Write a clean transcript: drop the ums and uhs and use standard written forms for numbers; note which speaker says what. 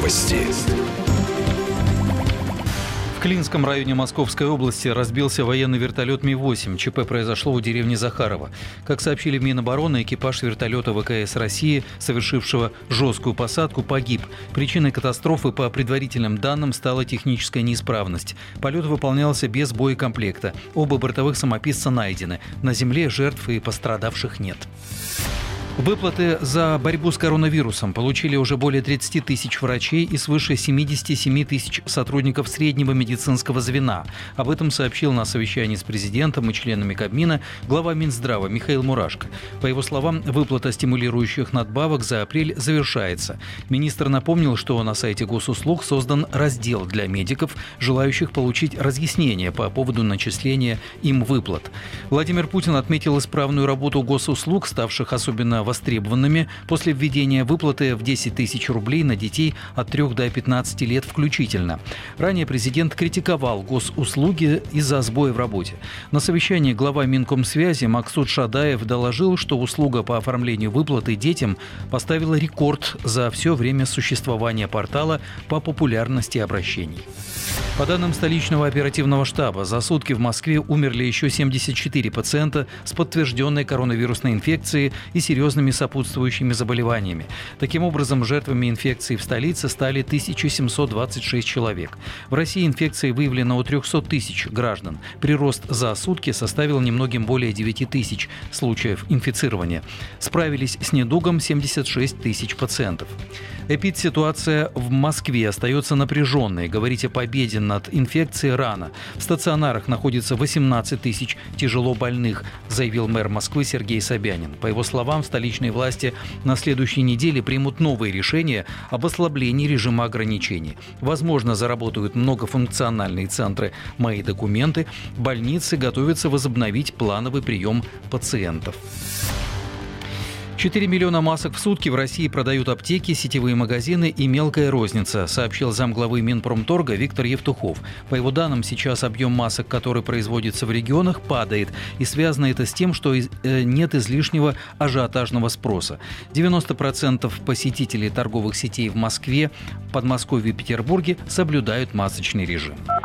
Speaker 1: Новости.
Speaker 2: В Клинском районе Московской области разбился военный вертолет Ми-8. ЧП произошло у деревни Захарова. Как сообщили в Минобороны, экипаж вертолета ВКС России, совершившего жесткую посадку, погиб. Причиной катастрофы, по предварительным данным, стала техническая неисправность. Полет выполнялся без боекомплекта. Оба бортовых самописца найдены. На земле жертв и пострадавших нет. Выплаты за борьбу с коронавирусом получили уже более 30 тысяч врачей и свыше 77 тысяч сотрудников среднего медицинского звена. Об этом сообщил на совещании с президентом и членами Кабмина глава Минздрава Михаил Мурашко. По его словам, выплата стимулирующих надбавок за апрель завершается. Министр напомнил, что на сайте госуслуг создан раздел для медиков, желающих получить разъяснения по поводу начисления им выплат. Владимир Путин отметил исправную работу госуслуг, ставших особенно востребованными после введения выплаты в 10 тысяч рублей на детей от 3 до 15 лет включительно. Ранее президент критиковал госуслуги из-за сбоя в работе. На совещании глава Минкомсвязи Максут Шадаев доложил, что услуга по оформлению выплаты детям поставила рекорд за все время существования портала по популярности обращений. По данным столичного оперативного штаба, за сутки в Москве умерли еще 74 пациента с подтвержденной коронавирусной инфекцией и серьезными сопутствующими заболеваниями. Таким образом, жертвами инфекции в столице стали 1726 человек. В России инфекция выявлена у 300 тысяч граждан. Прирост за сутки составил немногим более 9 тысяч случаев инфицирования. Справились с недугом 76 тысяч пациентов. Эпидситуация в Москве остается напряженной. Говорить о победе над инфекцией рано. В стационарах находится 18 тысяч тяжело больных, заявил мэр Москвы Сергей Собянин. По его словам, столичные власти на следующей неделе примут новые решения об ослаблении режима ограничений. Возможно, заработают многофункциональные центры «Мои документы». Больницы готовятся возобновить плановый прием пациентов. 4 миллиона масок в сутки в России продают аптеки, сетевые магазины и мелкая розница, сообщил замглавы Минпромторга Виктор Евтухов. По его данным, сейчас объем масок, который производится в регионах, падает. И связано это с тем, что нет излишнего ажиотажного спроса. 90% посетителей торговых сетей в Москве, Подмосковье и Петербурге соблюдают масочный режим.